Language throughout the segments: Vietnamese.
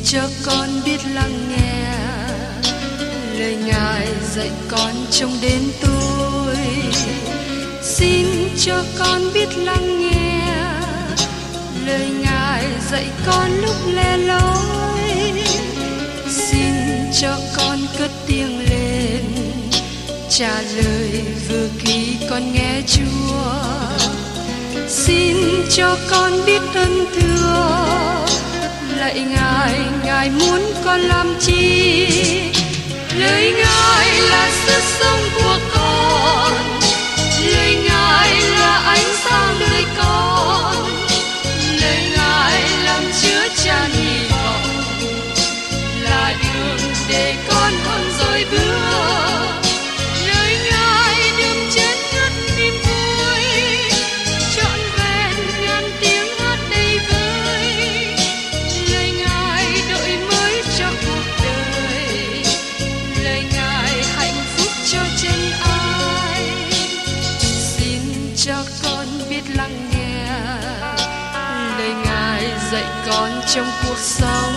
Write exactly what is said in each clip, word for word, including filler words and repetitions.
cho con biết lắng nghe lời Ngài dạy con trong đêm tối. Xin cho con biết lắng nghe lời Ngài dạy con lúc lẻ loi. Xin cho con cất tiếng lên trả lời vừa khi con nghe Chúa. Xin cho con biết ơn thưa lạy Ngài, Ngài muốn con làm chi? Lời Ngài là sức sống của con, lời Ngài là ánh sáng đời con, lời Ngài làm chứa chan hy vọng, là đường để con không dối bước. Lời Ngài đừng chết ngất niềm vui, trọn vẹn ngàn tiếng hát đầy vơi. Lời Ngài đổi mới cho cuộc đời, lời Ngài hạnh phúc cho chân ai. Xin cho con biết lắng nghe lời Ngài dạy con trong cuộc sống.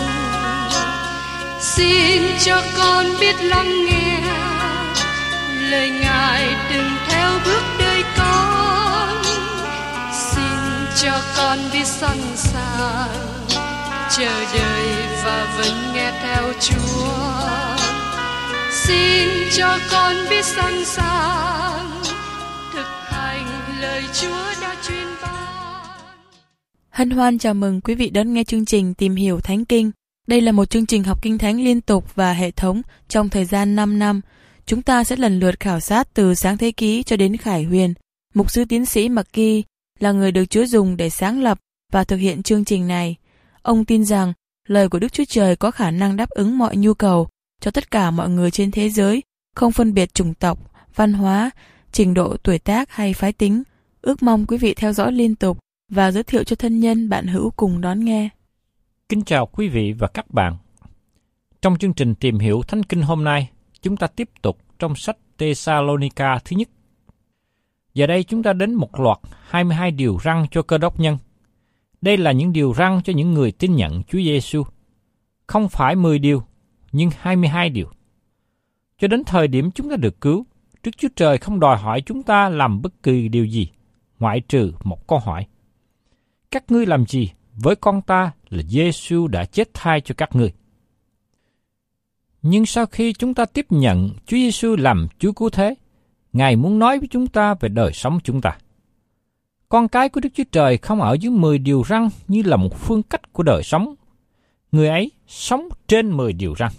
Xin cho con biết lắng nghe lời Ngài đừng theo bước đời con. Xin cho con biết sẵn sàng chờ đợi và vẫn nghe theo Chúa. Xin cho con biết sẵn sàng thực hành lời Chúa đã truyền ban. Hân hoan chào mừng quý vị đón nghe chương trình Tìm hiểu Thánh Kinh. Đây là một chương trình học Kinh Thánh liên tục và hệ thống trong thời gian năm năm. Chúng ta sẽ lần lượt khảo sát từ Sáng Thế Ký cho đến Khải Huyền. Mục sư tiến sĩ McGee là người được Chúa dùng để sáng lập và thực hiện chương trình này. Ông tin rằng lời của Đức Chúa Trời có khả năng đáp ứng mọi nhu cầu cho tất cả mọi người trên thế giới, không phân biệt chủng tộc, văn hóa, trình độ tuổi tác hay phái tính. Ước mong quý vị theo dõi liên tục và giới thiệu cho thân nhân bạn hữu cùng đón nghe. Kính chào quý vị và các bạn. Trong chương trình Tìm hiểu Thánh Kinh hôm nay, chúng ta tiếp tục trong sách Tê-sa-lô-ni-ca thứ nhất. Giờ đây chúng ta đến một loạt hai mươi hai điều răn cho Cơ Đốc nhân. Đây là những điều răn cho những người tin nhận Chúa Giêsu. Không phải mười điều, nhưng hai mươi hai điều. Cho đến thời điểm chúng ta được cứu, Đức Chúa Trời không đòi hỏi chúng ta làm bất kỳ điều gì, ngoại trừ một câu hỏi. Các ngươi làm gì với con ta là Giêsu đã chết thay cho các ngươi? Nhưng sau khi chúng ta tiếp nhận Chúa Giêsu làm Chúa Cứu Thế, Ngài muốn nói với chúng ta về đời sống chúng ta. Con cái của Đức Chúa Trời không ở dưới mười điều răn như là một phương cách của đời sống. Người ấy sống trên mười điều răn.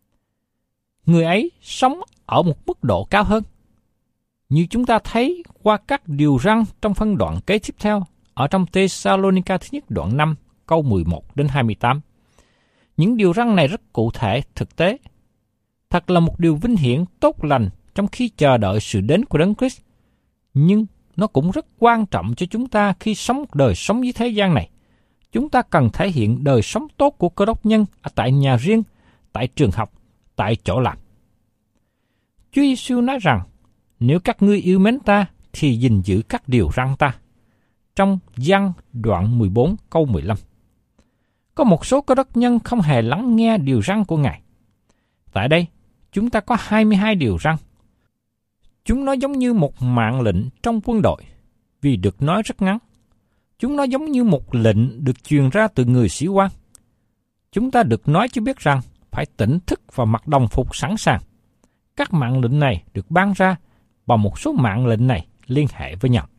Người ấy sống ở một mức độ cao hơn. Như chúng ta thấy qua các điều răn trong phân đoạn kế tiếp theo, ở trong Tê-sa-lô-ni-ca thứ nhất đoạn năm, câu mười một đến hai mươi tám. Những điều răn này rất cụ thể, thực tế. Thật là một điều vinh hiển tốt lành trong khi chờ đợi sự đến của Đấng Christ. Nhưng nó cũng rất quan trọng cho chúng ta khi sống đời sống dưới thế gian này. Chúng ta cần thể hiện đời sống tốt của Cơ Đốc nhân ở tại nhà riêng, tại trường học, tại chỗ làm. Chúa Giêsu nói rằng, nếu các ngươi yêu mến ta, thì gìn giữ các điều răn ta. Trong Giăng đoạn mười bốn câu mười lăm. Có một số Cơ Đốc nhân không hề lắng nghe điều răn của Ngài. Tại đây, chúng ta có hai mươi hai điều răn. Chúng nó giống như một mạng lệnh trong quân đội, vì được nói rất ngắn. Chúng nó giống như một lệnh được truyền ra từ người sĩ quan. Chúng ta được nói cho biết rằng phải tỉnh thức và mặc đồng phục sẵn sàng. Các mạng lệnh này được ban ra và một số mạng lệnh này liên hệ với nhau.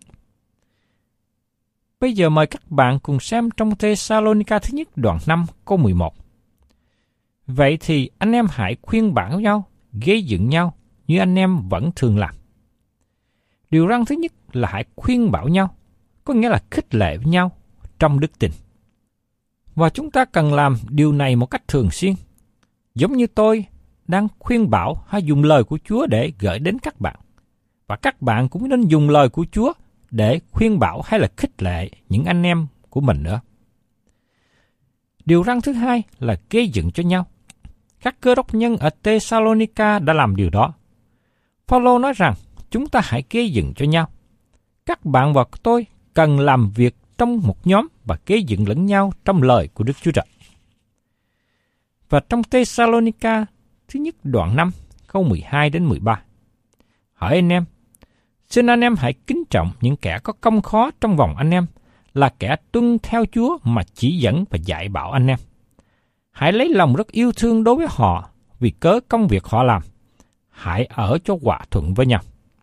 Bây giờ mời các bạn cùng xem trong Tê-sa-lô-ni-ca thứ nhất đoạn năm câu mười một. Vậy thì anh em hãy khuyên bảo nhau, gây dựng nhau như anh em vẫn thường làm. Điều răn thứ nhất là hãy khuyên bảo nhau, có nghĩa là khích lệ với nhau trong đức tin. Và chúng ta cần làm điều này một cách thường xuyên. Giống như tôi đang khuyên bảo hay dùng lời của Chúa để gửi đến các bạn. Và các bạn cũng nên dùng lời của Chúa để khuyên bảo hay là khích lệ những anh em của mình nữa. Điều răn thứ hai là gây dựng cho nhau. Các Cơ Đốc nhân ở Tê-sa-lô-ni-ca đã làm điều đó. Phao-lô nói rằng chúng ta hãy gây dựng cho nhau. Các bạn và tôi cần làm việc trong một nhóm và gây dựng lẫn nhau trong lời của Đức Chúa Trời. Và trong Thessalonica thứ nhất đoạn năm, câu mười hai đến mười ba. Hỏi anh em, xin anh em hãy kính trọng những kẻ có công khó trong vòng anh em, là kẻ tuân theo Chúa mà chỉ dẫn và dạy bảo anh em. Hãy lấy lòng rất yêu thương đối với họ vì cớ công việc họ làm. Hãy ở cho hòa thuận với nhau.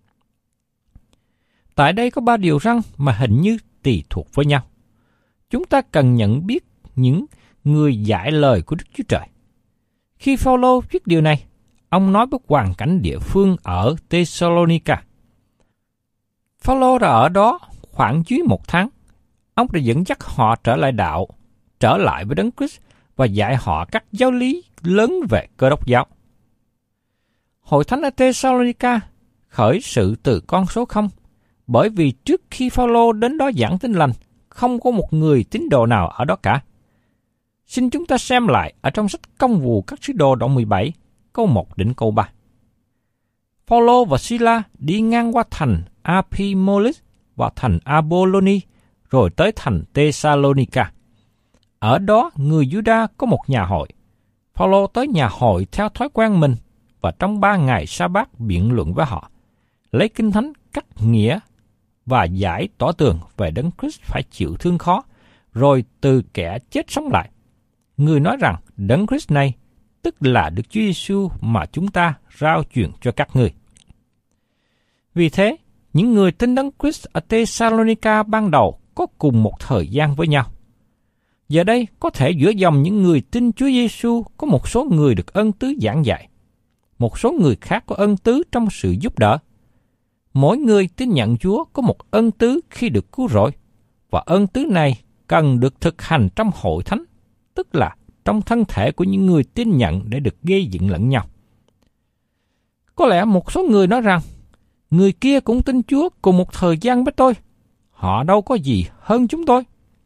Tại đây có ba điều răn mà hình như tùy thuộc với nhau. Chúng ta cần nhận biết những người dạy lời của Đức Chúa Trời. Khi Phao-lô viết điều này, ông nói với hoàn cảnh địa phương ở Thessalonica. Phao-lô đã ở đó khoảng dưới một tháng. Ông đã dẫn dắt họ trở lại đạo, trở lại với Đấng Christ và dạy họ các giáo lý lớn về Cơ Đốc giáo. Hội thánh ở Thessalonica khởi sự từ con số không, bởi vì trước khi Phao-lô đến đó giảng tin lành, không có một người tín đồ nào ở đó cả. Xin chúng ta xem lại ở trong sách Công vụ các sứ đồ đoạn mười bảy, câu một đến câu ba. Phao-lô và Si-la đi ngang qua thành Apimolis và thành Apolloni, rồi tới thành Thessalonica. Ở đó, người Giu-đa có một nhà hội. Phao-lô tới nhà hội theo thói quen mình, và trong ba ngày sa-bát biện luận với họ, lấy kinh thánh cắt nghĩa và giải tỏ tường về Đấng Christ phải chịu thương khó, rồi từ kẻ chết sống lại. Người nói rằng Đấng Christ này, tức là Đức Chúa Giêsu mà chúng ta rao truyền cho các ngươi. Vì thế, những người tin Đấng Christ ở Thessalonica ban đầu có cùng một thời gian với nhau. Giờ đây, có thể giữa dòng những người tin Chúa Giêsu có một số người được ân tứ giảng dạy, một số người khác có ân tứ trong sự giúp đỡ. Mỗi người tin nhận Chúa có một ân tứ khi được cứu rỗi, và ân tứ này cần được thực hành trong hội thánh, tức là trong thân thể của những người tin nhận để được gây dựng lẫn nhau. Có lẽ một số người nói rằng, người kia cũng tin Chúa cùng một thời gian với tôi, họ đâu có gì hơn chúng tôi.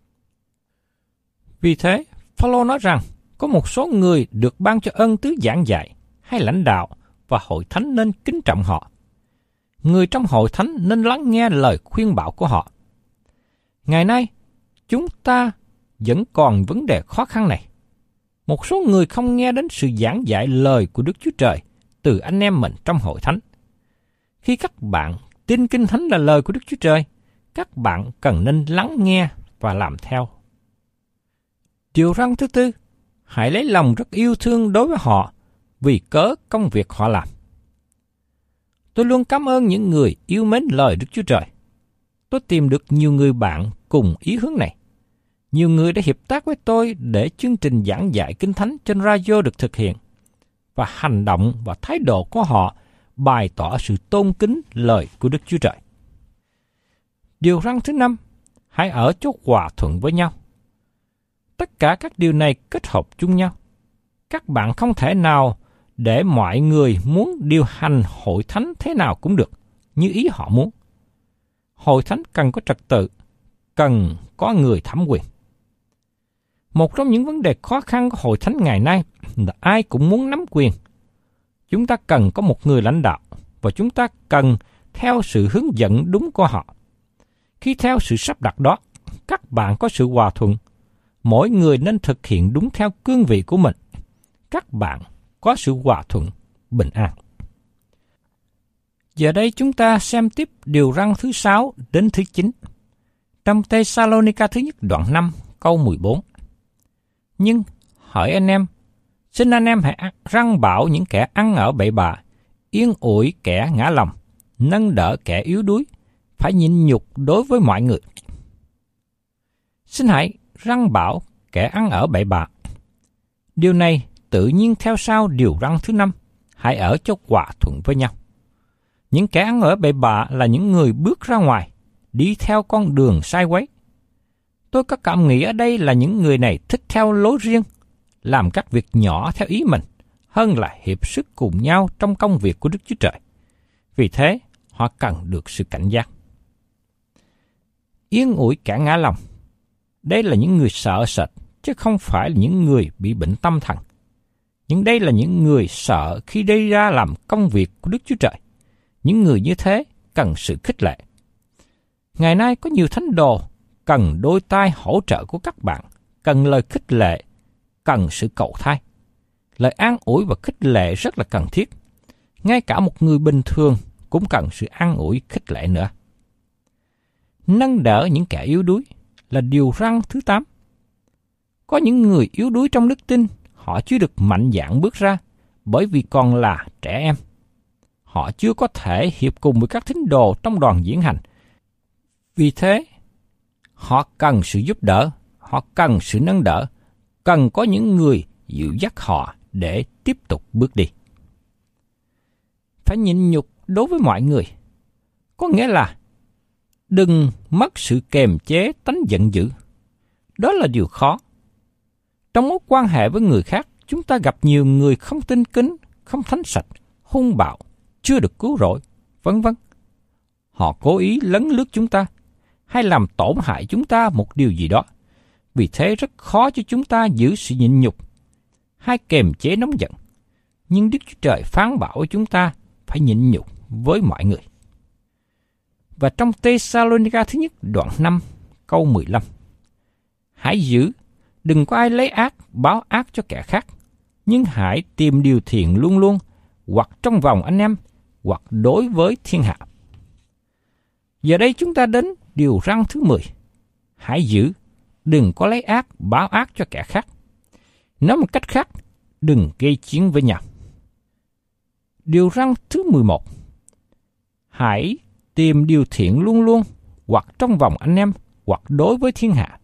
Vì thế, Phao-lô nói rằng, có một số người được ban cho ân tứ giảng dạy hay lãnh đạo, và hội thánh nên kính trọng họ. Người trong hội thánh nên lắng nghe lời khuyên bảo của họ. Ngày nay, chúng ta vẫn còn vấn đề khó khăn này. Một số người không nghe đến sự giảng dạy lời của Đức Chúa Trời từ anh em mình trong hội thánh. Khi các bạn tin Kinh Thánh là lời của Đức Chúa Trời, các bạn cần nên lắng nghe và làm theo. Điều răn thứ tư, hãy lấy lòng rất yêu thương đối với họ vì cớ công việc họ làm. Tôi luôn cảm ơn những người yêu mến lời Đức Chúa Trời. Tôi tìm được nhiều người bạn cùng ý hướng này. Nhiều người đã hiệp tác với tôi để chương trình giảng dạy Kinh Thánh trên radio được thực hiện, và hành động và thái độ của họ bày tỏ sự tôn kính lời của Đức Chúa Trời. Điều răn thứ năm, hãy ở chỗ hòa thuận với nhau. Tất cả các điều này kết hợp chung nhau. Các bạn không thể nào để mọi người muốn điều hành hội thánh thế nào cũng được, như ý họ muốn. Hội thánh cần có trật tự, cần có người thẩm quyền. Một trong những vấn đề khó khăn của hội thánh ngày nay là ai cũng muốn nắm quyền. Chúng ta cần có một người lãnh đạo, và chúng ta cần theo sự hướng dẫn đúng của họ. Khi theo sự sắp đặt đó, các bạn có sự hòa thuận. Mỗi người nên thực hiện đúng theo cương vị của mình. Các bạn có sự hòa thuận, bình an. Giờ đây chúng ta xem tiếp điều răn thứ sáu đến thứ chín. Trong Thessalonica thứ nhất đoạn năm, câu mười bốn. Nhưng, hỏi anh em, xin anh em hãy răn bảo những kẻ ăn ở bậy bạ, yên ủi kẻ ngã lòng, nâng đỡ kẻ yếu đuối, phải nhịn nhục đối với mọi người. Xin hãy răn bảo kẻ ăn ở bậy bạ. Điều này tự nhiên theo sau điều răn thứ năm, hãy ở cho hòa thuận với nhau. Những kẻ ăn ở bậy bạ là những người bước ra ngoài, đi theo con đường sai quấy. Tôi có cảm nghĩ ở đây là những người này thích theo lối riêng, làm các việc nhỏ theo ý mình, hơn là hiệp sức cùng nhau trong công việc của Đức Chúa Trời. Vì thế, họ cần được sự cảnh giác. Yên ủi kẻ ngã lòng. Đây là những người sợ sệt, chứ không phải là những người bị bệnh tâm thần. Nhưng đây là những người sợ khi đi ra làm công việc của Đức Chúa Trời. Những người như thế cần sự khích lệ. Ngày nay có nhiều thánh đồ cần đôi tay hỗ trợ của các bạn, cần lời khích lệ, cần sự cầu thay. Lời an ủi và khích lệ rất là cần thiết. Ngay cả một người bình thường cũng cần sự an ủi khích lệ nữa. Nâng đỡ những kẻ yếu đuối là điều răn thứ tám. Có những người yếu đuối trong đức tin, họ chưa được mạnh dạn bước ra bởi vì còn là trẻ em. Họ chưa có thể hiệp cùng với các tín đồ trong đoàn diễn hành. Vì thế, họ cần sự giúp đỡ, họ cần sự nâng đỡ, cần có những người dìu dắt họ để tiếp tục bước đi. Phải nhịn nhục đối với mọi người, có nghĩa là đừng mất sự kềm chế tánh giận dữ. Đó là điều khó. Trong mối quan hệ với người khác, chúng ta gặp nhiều người không tinh kính, không thánh sạch, hung bạo, chưa được cứu rỗi, vân vân. Họ cố ý lấn lướt chúng ta, hay làm tổn hại chúng ta một điều gì đó. Vì thế rất khó cho chúng ta giữ sự nhịn nhục, hay kềm chế nóng giận. Nhưng Đức Chúa Trời phán bảo với chúng ta phải nhịn nhục với mọi người. Và trong Tê-sa-lô-ni-ca thứ nhất đoạn năm câu mười lăm, hãy giữ, đừng có ai lấy ác báo ác cho kẻ khác, nhưng hãy tìm điều thiện luôn luôn, hoặc trong vòng anh em, hoặc đối với thiên hạ. Giờ đây chúng ta đến điều răn thứ mười. Hãy giữ, đừng có lấy ác báo ác cho kẻ khác. Nói một cách khác, đừng gây chiến với nhau. Điều răn thứ mười một. Hãy tìm điều thiện luôn luôn, hoặc trong vòng anh em, hoặc đối với thiên hạ.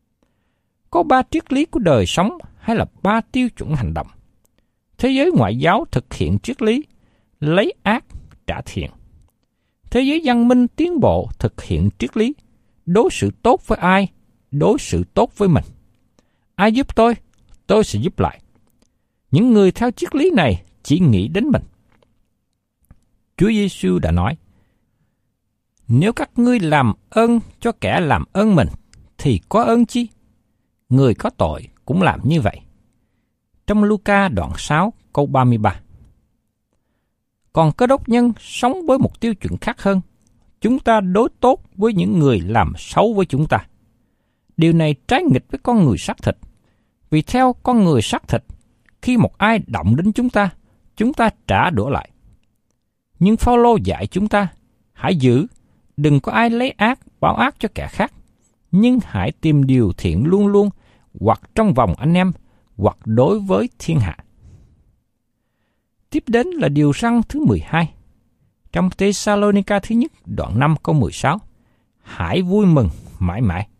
Có ba triết lý của đời sống hay là ba tiêu chuẩn hành động. Thế giới ngoại giáo thực hiện triết lý lấy ác trả thiện. Thế giới văn minh tiến bộ thực hiện triết lý đối xử tốt với ai, đối xử tốt với mình. Ai giúp tôi, tôi sẽ giúp lại. Những người theo triết lý này chỉ nghĩ đến mình. Chúa Giêsu đã nói, nếu các ngươi làm ơn cho kẻ làm ơn mình, thì có ơn chi? Người có tội cũng làm như vậy. Trong Luca đoạn sáu câu ba mươi ba. Còn Cơ Đốc nhân sống với một tiêu chuẩn khác hơn. Chúng ta đối tốt với những người làm xấu với chúng ta. Điều này trái nghịch với con người xác thịt. Vì theo con người xác thịt, khi một ai động đến chúng ta, chúng ta trả đũa lại. Nhưng Phao-lô dạy chúng ta, hãy giữ, đừng có ai lấy ác báo ác cho kẻ khác, nhưng hãy tìm điều thiện luôn luôn, hoặc trong vòng anh em, hoặc đối với thiên hạ. Tiếp đến là điều răn thứ mười hai. Trong Tê-sa-lô-ni-ca thứ nhất đoạn năm câu mười sáu, hãy vui mừng mãi mãi.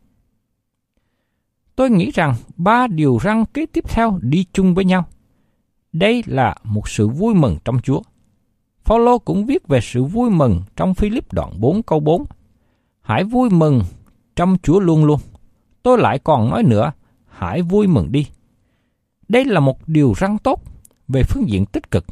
Tôi nghĩ rằng ba điều răn kế tiếp theo đi chung với nhau. Đây là một sự vui mừng trong Chúa. Phao-lô cũng viết về sự vui mừng trong Phi-líp đoạn bốn câu bốn. Hãy vui mừng trong Chúa luôn luôn. Tôi lại còn nói nữa, hãy vui mừng đi. Đây là một điều răn tốt về phương diện tích cực.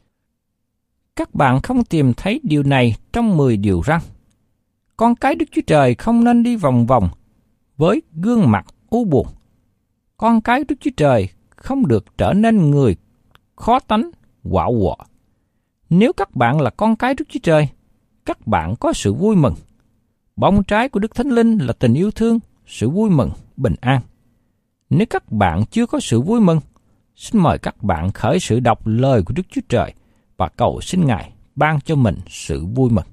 Các bạn không tìm thấy điều này trong mười điều răn. Con cái Đức Chúa Trời không nên đi vòng vòng với gương mặt u buồn. Con cái Đức Chúa Trời không được trở nên người khó tánh, quạo quọ. Nếu các bạn là con cái Đức Chúa Trời, các bạn có sự vui mừng. Bông trái của Đức Thánh Linh là tình yêu thương, sự vui mừng, bình an. Nếu các bạn chưa có sự vui mừng, xin mời các bạn khởi sự đọc lời của Đức Chúa Trời và cầu xin Ngài ban cho mình sự vui mừng.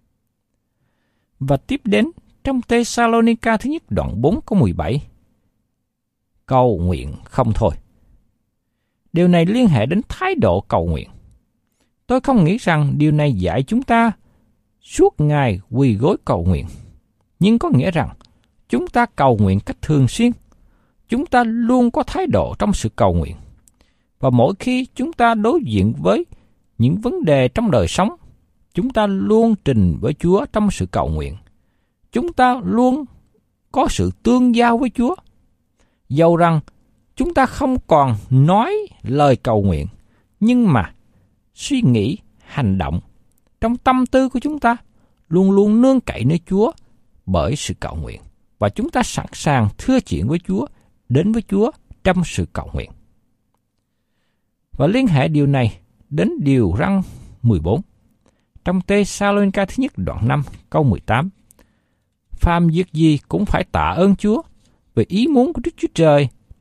Và tiếp đến trong Tê-sa-lô-ni-ca thứ nhất đoạn bốn câu mười bảy. Cầu nguyện không thôi. Điều này liên hệ đến thái độ cầu nguyện. Tôi không nghĩ rằng điều này dạy chúng ta suốt ngày quỳ gối cầu nguyện, nhưng có nghĩa rằng chúng ta cầu nguyện cách thường xuyên. Chúng ta luôn có thái độ trong sự cầu nguyện. Và mỗi khi chúng ta đối diện với những vấn đề trong đời sống, chúng ta luôn trình với Chúa trong sự cầu nguyện. Chúng ta luôn có sự tương giao với Chúa. Dầu rằng chúng ta không còn nói lời cầu nguyện, nhưng mà suy nghĩ, hành động trong tâm tư của chúng ta luôn luôn nương cậy nơi Chúa bởi sự cầu nguyện. Và chúng ta sẵn sàng thưa chuyện với Chúa, đến với Chúa trong sự cầu nguyện. Và liên hệ điều này đến điều răn mười bốn. Trong Tê-sa-lô-ni-ca thứ nhất đoạn năm câu mười tám. Phàm việc gì cũng phải tạ ơn Chúa, vì ý muốn của Đức Chúa Trời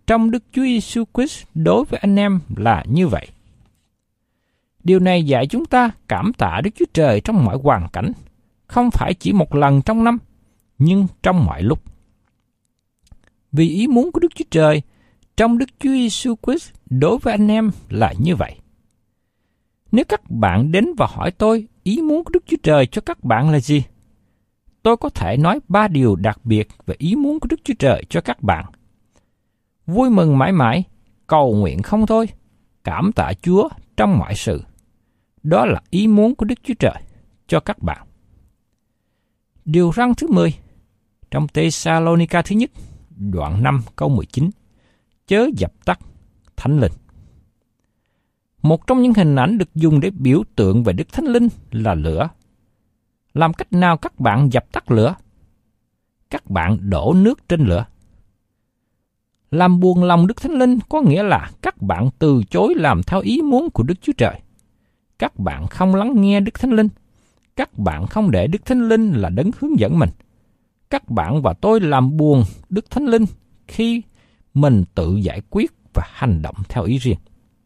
trong Đức Chúa Giêsu Christ đối với anh em là như vậy. Điều này dạy chúng ta cảm tạ Đức Chúa Trời trong mọi hoàn cảnh, không phải chỉ một lần trong năm, nhưng trong mọi lúc. Vì ý muốn của Đức Chúa Trời trong Đức Chúa Giêsu Christ đối với anh em là như vậy. Nếu các bạn đến và hỏi tôi ý muốn của Đức Chúa Trời cho các bạn là gì, tôi có thể nói ba điều đặc biệt về ý muốn của Đức Chúa Trời cho các bạn. Vui mừng mãi mãi, cầu nguyện không thôi, cảm tạ Chúa trong mọi sự. Đó là ý muốn của Đức Chúa Trời cho các bạn. Điều răn thứ mười, trong Tê-sa-lô-ni-ca thứ nhất, đoạn năm câu mười chín, chớ dập tắt Thánh Linh. Một trong những hình ảnh được dùng để biểu tượng về Đức Thánh Linh là lửa. Làm cách nào các bạn dập tắt lửa? Các bạn đổ nước trên lửa. Làm buồn lòng Đức Thánh Linh có nghĩa là các bạn từ chối làm theo ý muốn của Đức Chúa Trời. Các bạn không lắng nghe Đức Thánh Linh. Các bạn không để Đức Thánh Linh là đấng hướng dẫn mình. Các bạn và tôi làm buồn Đức Thánh Linh khi mình tự giải quyết và hành động theo ý riêng.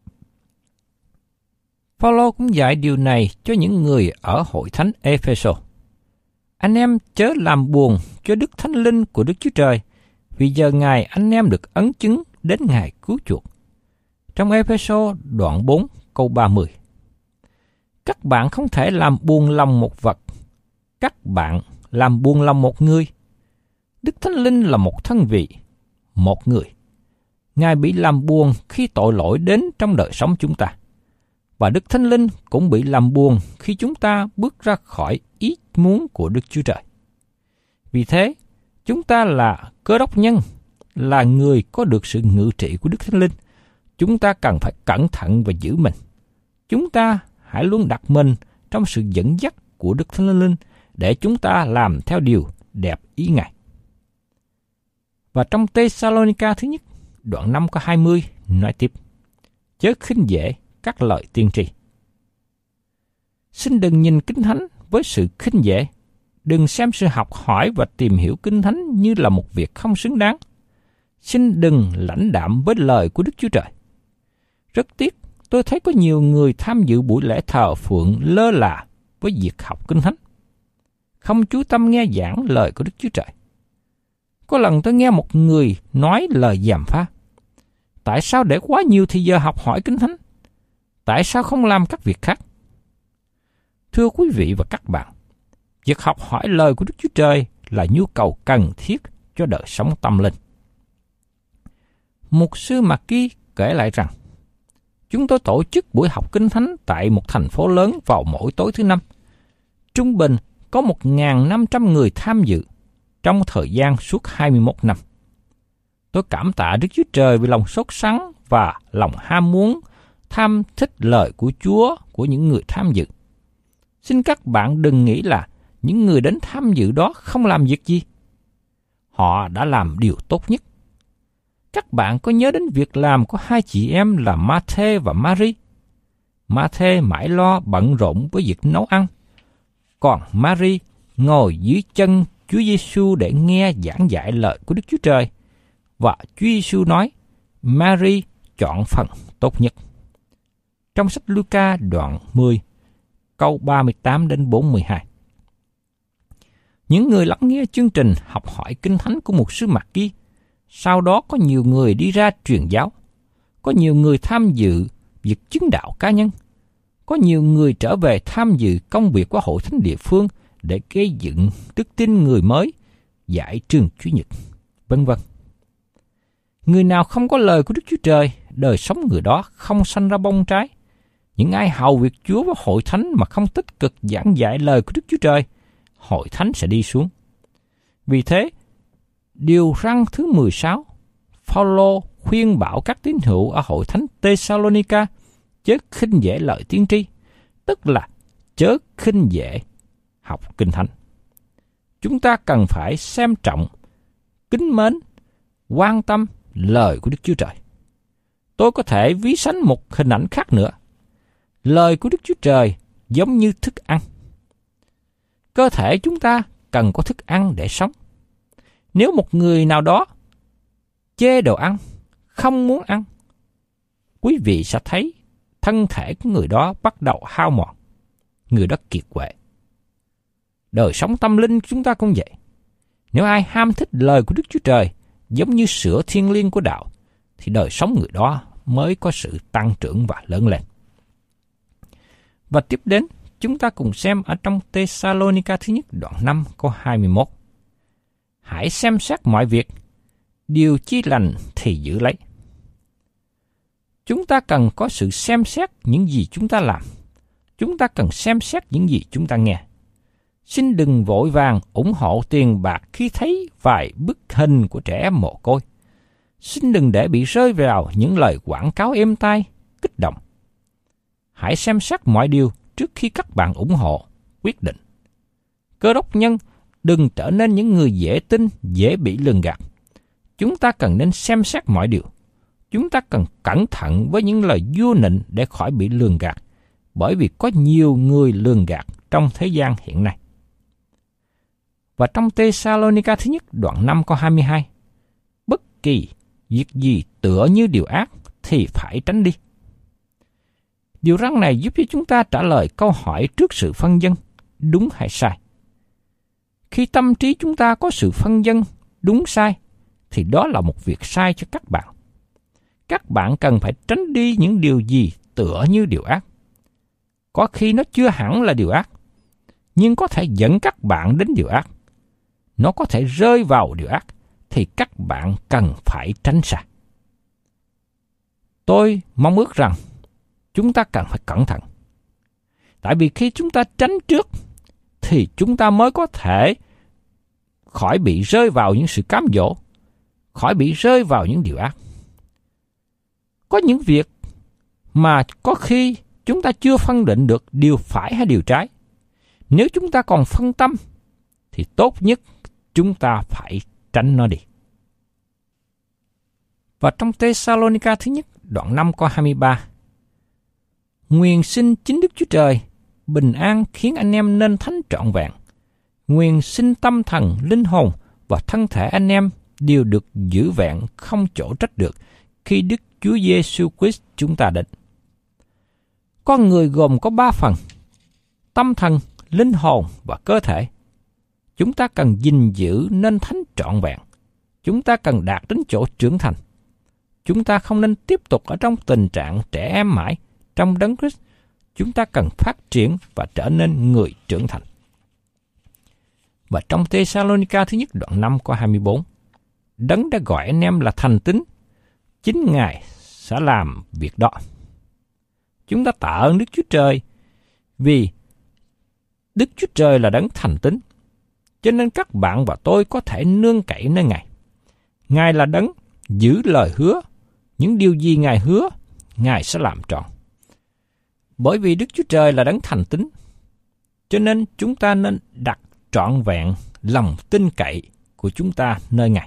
Phaolô cũng dạy điều này cho những người ở hội thánh Ê-phê-sô. Anh em chớ làm buồn cho Đức Thánh Linh của Đức Chúa Trời, vì giờ Ngài anh em được ấn chứng đến ngày cứu chuộc. Trong Ê-phê-sô đoạn bốn câu ba mươi. Các bạn không thể làm buồn lòng một vật. Các bạn làm buồn lòng một người. Đức Thánh Linh là một thân vị, một người. Ngài bị làm buồn khi tội lỗi đến trong đời sống chúng ta. Và Đức Thánh Linh cũng bị làm buồn khi chúng ta bước ra khỏi ý muốn của Đức Chúa Trời. Vì thế, chúng ta là cơ đốc nhân, là người có được sự ngự trị của Đức Thánh Linh. Chúng ta cần phải cẩn thận và giữ mình. Chúng ta hãy luôn đặt mình trong sự dẫn dắt của Đức Thánh Linh để chúng ta làm theo điều đẹp ý Ngài. Và trong Tê-sa-lô-ni-ca thứ nhất, đoạn năm câu hai mươi nói tiếp: chớ khinh dễ các lời tiên tri. Xin đừng nhìn Kinh Thánh với sự khinh dễ. Đừng xem sự học hỏi và tìm hiểu Kinh Thánh như là một việc không xứng đáng. Xin đừng lãnh đạm với lời của Đức Chúa Trời. Rất tiếc, tôi thấy có nhiều người tham dự buổi lễ thờ phượng lơ là với việc học Kinh Thánh, không chú tâm nghe giảng lời của Đức Chúa Trời. Có lần tôi nghe một người nói lời gièm pha: tại sao để quá nhiều thời giờ học hỏi Kinh Thánh? Tại sao không làm các việc khác? Thưa quý vị và các bạn, việc học hỏi lời của Đức Chúa Trời là nhu cầu cần thiết cho đời sống tâm linh. Mục sư Mạc-ki kể lại rằng, chúng tôi tổ chức buổi học Kinh Thánh tại một thành phố lớn vào mỗi tối thứ năm. Trung bình có một nghìn năm trăm người tham dự trong thời gian suốt hai mươi mốt năm. Tôi cảm tạ Đức Chúa Trời vì lòng sốt sắng và lòng ham muốn tham thích lời của Chúa của những người tham dự. Xin các bạn đừng nghĩ là những người đến tham dự đó không làm việc gì. Họ đã làm điều tốt nhất. Các bạn có nhớ đến việc làm của hai chị em là Ma-thê và Ma-ri? Ma-thê mãi lo bận rộn với việc nấu ăn, còn Ma-ri ngồi dưới chân Chúa Giêsu để nghe giảng dạy lời của Đức Chúa Trời. Và Chúa Giêsu nói, Ma-ri chọn phần tốt nhất. Trong sách Luca đoạn mười, câu ba mươi tám đến bốn mươi hai. Những người lắng nghe chương trình học hỏi Kinh Thánh của mục sư Mạc-ki, sau đó có nhiều người đi ra truyền giáo, có nhiều người tham dự việc chứng đạo cá nhân, có nhiều người trở về tham dự công việc của hội thánh địa phương để gây dựng đức tin người mới, giải trường Chủ nhật, vân vân. Người nào không có lời của Đức Chúa Trời, đời sống người đó không sanh ra bông trái. Những ai hầu việc Chúa và hội thánh mà không tích cực giảng dạy lời của Đức Chúa Trời, hội thánh sẽ đi xuống. Vì thế, điều răn thứ mười sáu, Phaolô khuyên bảo các tín hữu ở hội thánh Tê-sa-lô-ni-ca chớ khinh dễ lời tiên tri, tức là chớ khinh dễ học Kinh Thánh. Chúng ta cần phải xem trọng, kính mến, quan tâm lời của Đức Chúa Trời. Tôi có thể ví sánh một hình ảnh khác nữa. Lời của Đức Chúa Trời giống như thức ăn. Cơ thể chúng ta cần có thức ăn để sống. Nếu một người nào đó chê đồ ăn, không muốn ăn, quý vị sẽ thấy thân thể của người đó bắt đầu hao mòn, người đó kiệt quệ. Đời sống tâm linh của chúng ta cũng vậy. Nếu ai ham thích lời của Đức Chúa Trời giống như sữa thiêng liêng của đạo, thì đời sống người đó mới có sự tăng trưởng và lớn lên. Và tiếp đến, chúng ta cùng xem ở trong Tê-sa-lô-ni-ca thứ nhất đoạn năm câu hai mươi mốt. Hãy xem xét mọi việc, điều chi lành thì giữ lấy. Chúng ta cần có sự xem xét những gì chúng ta làm. Chúng ta cần xem xét những gì chúng ta nghe. Xin đừng vội vàng ủng hộ tiền bạc khi thấy vài bức hình của trẻ em mồ côi. Xin đừng để bị rơi vào những lời quảng cáo êm tai, kích động. Hãy xem xét mọi điều trước khi các bạn ủng hộ, quyết định. Cơ đốc nhân đừng trở nên những người dễ tin, dễ bị lường gạt. Chúng ta cần nên xem xét mọi điều. Chúng ta cần cẩn thận với những lời vua nịnh để khỏi bị lường gạt, bởi vì có nhiều người lường gạt trong thế gian hiện nay. Và trong Tê-sa-lô-ni-ca thứ nhất đoạn năm câu hai mươi hai, bất kỳ việc gì tựa như điều ác thì phải tránh đi. Điều răn này giúp cho chúng ta trả lời câu hỏi trước sự phân vân, đúng hay sai. Khi tâm trí chúng ta có sự phân vân, đúng sai, thì đó là một việc sai cho các bạn. Các bạn cần phải tránh đi những điều gì tựa như điều ác. Có khi nó chưa hẳn là điều ác, nhưng có thể dẫn các bạn đến điều ác. Nó có thể rơi vào điều ác, thì các bạn cần phải tránh xa. Tôi mong ước rằng chúng ta cần phải cẩn thận. Tại vì khi chúng ta tránh trước, thì chúng ta mới có thể khỏi bị rơi vào những sự cám dỗ, khỏi bị rơi vào những điều ác. Có những việc mà có khi chúng ta chưa phân định được điều phải hay điều trái. Nếu chúng ta còn phân tâm, thì tốt nhất chúng ta phải tránh nó đi. Và trong Tê-sa-lô-ni-ca thứ nhất, đoạn năm câu hai mươi ba, nguyện xin chính Đức Chúa Trời bình an khiến anh em nên thánh trọn vẹn. Nguyện xin tâm thần, linh hồn và thân thể anh em đều được giữ vẹn không chỗ trách được khi Đức Chúa Giêsu Christ chúng ta đến. Con người gồm có ba phần: tâm thần, linh hồn và cơ thể. Chúng ta cần gìn giữ nên thánh trọn vẹn. Chúng ta cần đạt đến chỗ trưởng thành. Chúng ta không nên tiếp tục ở trong tình trạng trẻ em mãi. Trong Đấng Christ, chúng ta cần phát triển và trở nên người trưởng thành. Và trong Tê-sa-lô-ni-ca thứ nhất đoạn năm câu hai mươi bốn, Đấng đã gọi anh em là thành tín, chính Ngài sẽ làm việc đó. Chúng ta tạ ơn Đức Chúa Trời vì Đức Chúa Trời là Đấng thành tín, cho nên các bạn và tôi có thể nương cậy nơi Ngài. Ngài là Đấng giữ lời hứa, những điều gì Ngài hứa, Ngài sẽ làm trọn. Bởi vì Đức Chúa Trời là Đấng thành tín, cho nên chúng ta nên đặt trọn vẹn lòng tin cậy của chúng ta nơi Ngài.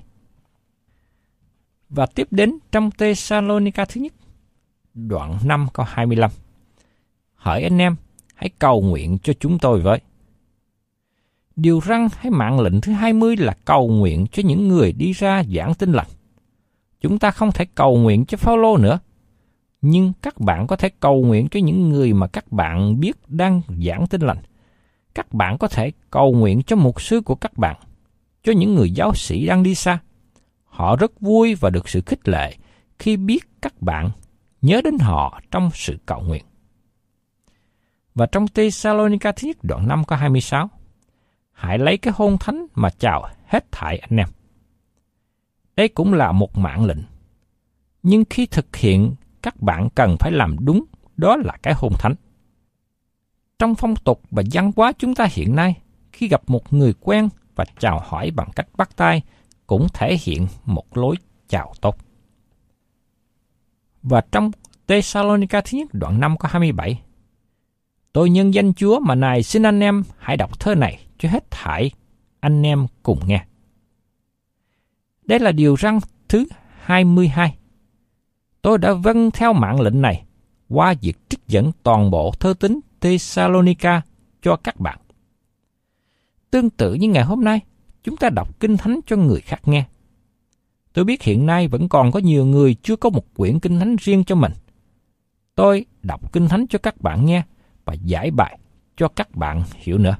Và tiếp đến trong Tê-sa-lô-ni-ca thứ nhất, đoạn năm câu hai mươi lăm. Hỡi anh em, hãy cầu nguyện cho chúng tôi với. Điều răn hay mạng lệnh thứ hai mươi là cầu nguyện cho những người đi ra giảng tin lành. Chúng ta không thể cầu nguyện cho Phao-lô nữa, nhưng các bạn có thể cầu nguyện cho những người mà các bạn biết đang giảng tin lành. Các bạn có thể cầu nguyện cho mục sư của các bạn, cho những người giáo sĩ đang đi xa. Họ rất vui và được sự khích lệ khi biết các bạn nhớ đến họ trong sự cầu nguyện. Và trong Tê-sa-lô-ni-ca thứ nhất đoạn năm câu hai mươi sáu, hãy lấy cái hôn thánh mà chào hết thảy anh em. Đây cũng là một mạng lệnh, nhưng khi thực hiện các bạn cần phải làm đúng, đó là cái hôn thánh. Trong phong tục và văn hóa chúng ta hiện nay, khi gặp một người quen và chào hỏi bằng cách bắt tay cũng thể hiện một lối chào tốt. Và trong Tê-sa-lô-ni-ca thứ nhất đoạn năm câu hai mươi bảy, tôi nhân danh Chúa mà này xin anh em hãy đọc thơ này cho hết thảy anh em cùng nghe. Đây là điều răn thứ hai mươi hai. Tôi đã vâng theo mạng lệnh này qua việc trích dẫn toàn bộ thơ tín Tê-sa-lô-ni-ca cho các bạn. Tương tự như ngày hôm nay, chúng ta đọc Kinh Thánh cho người khác nghe. Tôi biết hiện nay vẫn còn có nhiều người chưa có một quyển Kinh Thánh riêng cho mình. Tôi đọc Kinh Thánh cho các bạn nghe và giải bài cho các bạn hiểu nữa.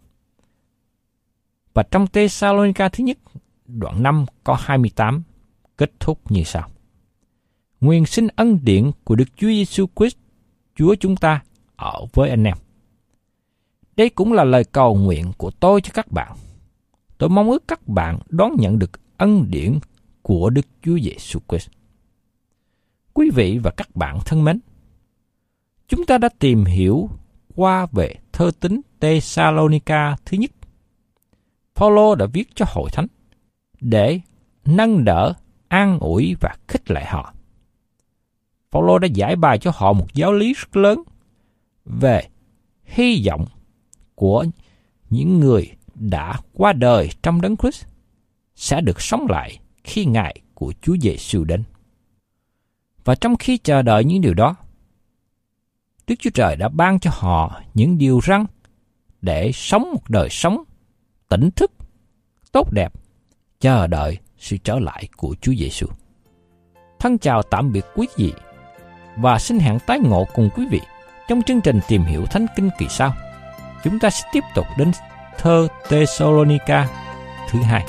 Và trong Tê-sa-lô-ni-ca thứ nhất, đoạn năm câu hai mươi tám, kết thúc như sau. Nguyện xin ân điển của Đức Chúa Giêsu Christ, Chúa chúng ta, ở với anh em. Đây cũng là lời cầu nguyện của tôi cho các bạn. Tôi mong ước các bạn đón nhận được ân điển của Đức Chúa Giêsu Christ. Quý vị và các bạn thân mến, chúng ta đã tìm hiểu qua về thơ tín Tê-sa-lô-ni-ca thứ nhất. Phaolô đã viết cho hội thánh để nâng đỡ, an ủi và khích lệ họ. Phaolô đã giải bài cho họ một giáo lý rất lớn về hy vọng của những người đã qua đời trong Đấng Christ sẽ được sống lại khi ngày của Chúa Giêsu đến. Và trong khi chờ đợi những điều đó, Đức Chúa Trời đã ban cho họ những điều răn để sống một đời sống tỉnh thức, tốt đẹp, chờ đợi sự trở lại của Chúa Giêsu. Thân chào tạm biệt quý vị và xin hẹn tái ngộ cùng quý vị trong chương trình Tìm Hiểu Thánh Kinh kỳ sau. Chúng ta sẽ tiếp tục đến thơ Tê-sa-lô-ni-ca thứ hai.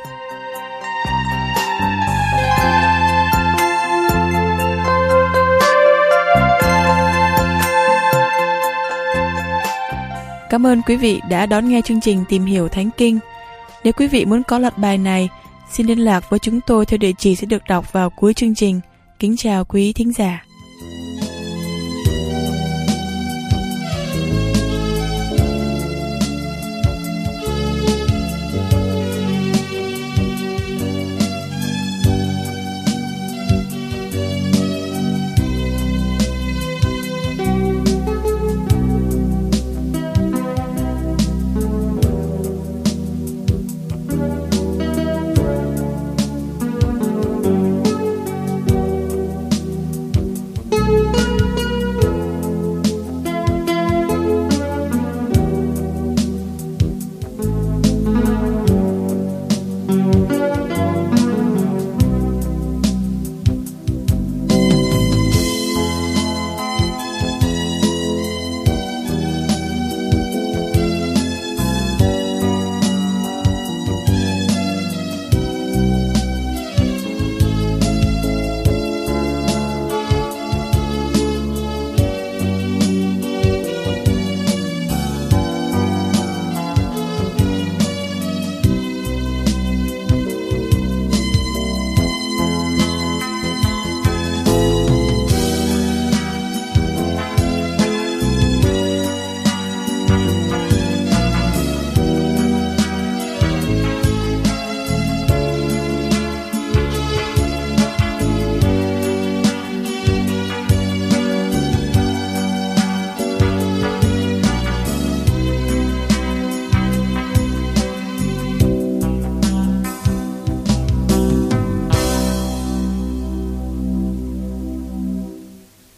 Cảm ơn quý vị đã đón nghe chương trình Tìm Hiểu Thánh Kinh. Nếu quý vị muốn có loạt bài này, xin liên lạc với chúng tôi theo địa chỉ sẽ được đọc vào cuối chương trình. Kính chào quý thính giả.